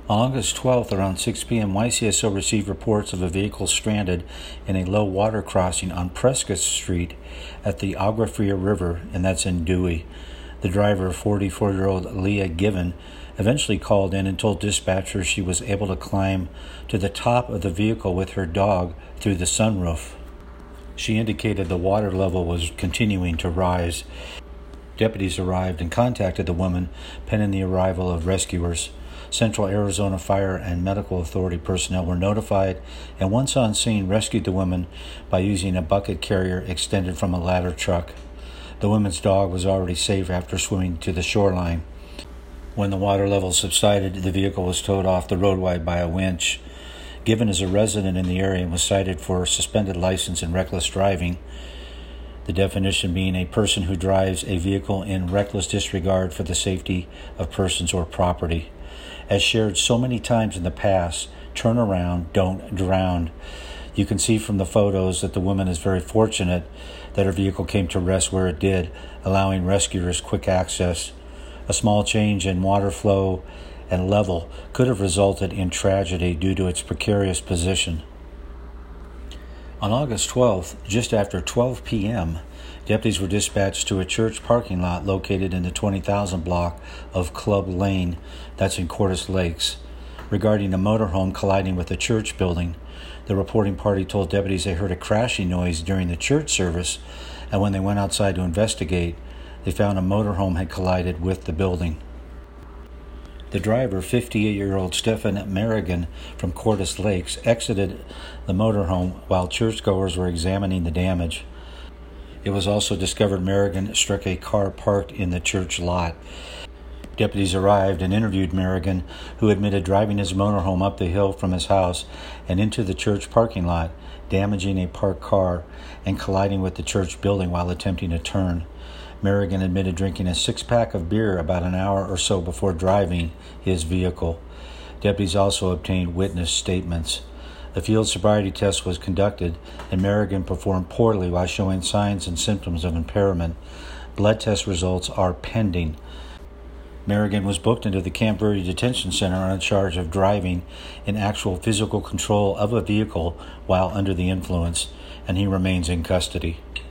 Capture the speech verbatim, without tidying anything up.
On August twelfth, around six p.m., Y C S O received reports of a vehicle stranded in a low water crossing on Prescott Street at the Agua Fria River, and that's in Dewey. The driver, forty-four-year-old Leah Given, eventually called in and told dispatchers she was able to climb to the top of the vehicle with her dog through the sunroof. She indicated the water level was continuing to rise. Deputies arrived and contacted the woman, pending the arrival of rescuers. Central Arizona Fire and Medical Authority personnel were notified, and once on scene, rescued the woman by using a bucket carrier extended from a ladder truck. The woman's dog was already safe after swimming to the shoreline. When the water level subsided, the vehicle was towed off the roadway by a winch. Given as a resident in the area and was cited for suspended license and reckless driving, the definition being a person who drives a vehicle in reckless disregard for the safety of persons or property. As shared so many times in the past, turn around, don't drown. You can see from the photos that the woman is very fortunate that her vehicle came to rest where it did, allowing rescuers quick access. A small change in water flow and level could have resulted in tragedy due to its precarious position. On August twelfth, just after twelve p.m., deputies were dispatched to a church parking lot located in the twenty thousand block of Club Lane, that's in Cordes Lakes, regarding a motorhome colliding with a church building. The reporting party told deputies they heard a crashing noise during the church service, and when they went outside to investigate, they found a motorhome had collided with the building. The driver, fifty-eight-year-old Stephen Merrigan from Cordes Lakes, exited the motorhome while churchgoers were examining the damage. It was also discovered Merrigan struck a car parked in the church lot. Deputies arrived and interviewed Merrigan, who admitted driving his motorhome up the hill from his house and into the church parking lot, damaging a parked car, and colliding with the church building while attempting to turn. Merrigan admitted drinking a six-pack of beer about an hour or so before driving his vehicle. Deputies also obtained witness statements. A field sobriety test was conducted, and Merrigan performed poorly while showing signs and symptoms of impairment. Blood test results are pending. Merrigan was booked into the Camp Verde Detention Center on a charge of driving in actual physical control of a vehicle while under the influence, and he remains in custody.